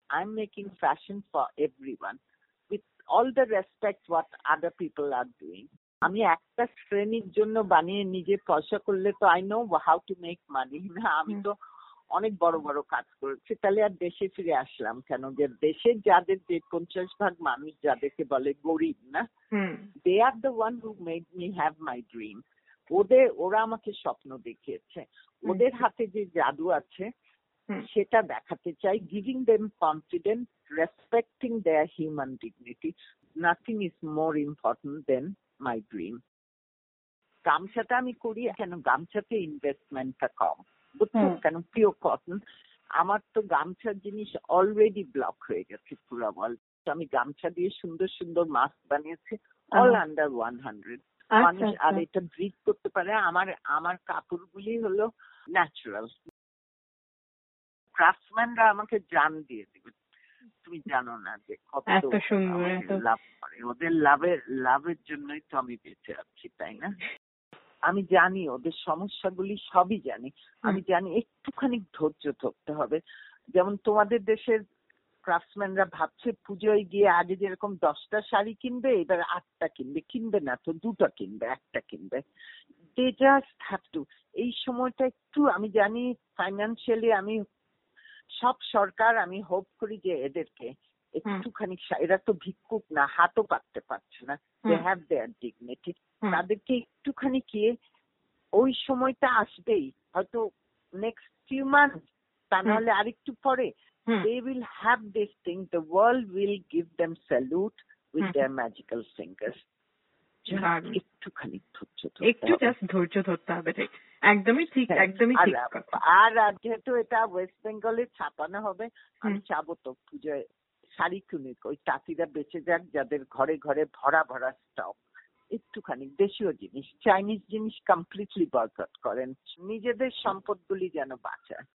I'm making fashion for everyone with all the respect what other people are doing. আমি একটা শ্রেণীর জন্য বানিয়ে নিজে পয়সা করলে তো I know how to make money না, আমি তো অনেক বড় বড় কাজ করেছি, তাহলে আর দেশে ফিরে আসলাম কেন? যে দেশের যাদের যে 50% মানুষ যাদেরকে বলে গরিব না, they are the one who made me have my dream. ওরা আমাকে স্বপ্ন দেখিয়েছে, ওদের হাতে যে জাদু আছে সেটা দেখাতে চাই, giving them confidence, respecting their human dignity. Nothing is more important than my dream. গামছাটা আমি করি কেন, গামছাতে ইনভেস্টমেন্টটা কম, বুঝছো? কেন পিওর কটন। আমার তো গামছার জিনিস অলরেডি ব্লক হয়ে গেছে পুরো ওয়ার্ল্ড। আমি গামছা দিয়ে সুন্দর সুন্দর মাস্ক বানিয়েছি, অল আন্ডার 100। মানুষ আর এটা ব্রিড করতে পারে। আমার কাপড়গুলি হলো ন্যাচারাল। ক্রাফটসম্যানরা আমাকে জান দিয়ে দিবে, তুমি জানো না যে কত লাভ করে। ওদের লাভের জন্যই তো আমি বেঁচে আছি, তাই না? আমি জানি ওদের সমস্যাগুলি, সবই জানি। আমি জানি একটুখানি ধৈর্য ধরতে হবে। যেমন তোমাদের দেশের ক্রাফটসম্যানরা ভাবছে পুজোয় গিয়ে আগে যেরকম 10টা শাড়ি কিনবে, এবার 8টা কিনবে না তো 2টা কিনবে, 1টা কিনবে। They just have to. এই সময়টা একটু, আমি জানি ফাইন্যান্সিয়ালি আমি সব সরকার, আমি হোপ করি যে এদেরকে একটুখানি, এরা তো ভিক্ষুক না, হাতও পাততে পারছে না, দে হ্যাভ দেয়ার ডিগনিটি, তাদেরকে একটুখানি কি ওই সময়টা আসবেই, হয়তো নেক্সট ফিউ মান্থ, তা নাহলে আরেকটু পরে, they will have this thing, the world will give them salute with their magical fingers. একটুখানি ধৈর্য ধরতে হবে। একদমই ঠিক, একদমই ঠিক। আর যেহেতু এটা ওয়েস্ট বেঙ্গলে ছাপানো হবে, আমি চাবো তো পুজোয় শাড়ি কিনে ওই তাঁতিরা বেঁচে যাক, যাদের ঘরে ঘরে ভরা ভরা স্টক। একটুখানি দেশীয় জিনিস, চাইনিজ জিনিস কমপ্লিটলি বয়কট করেন, নিজেদের সম্পদগুলি যেন বাঁচায়।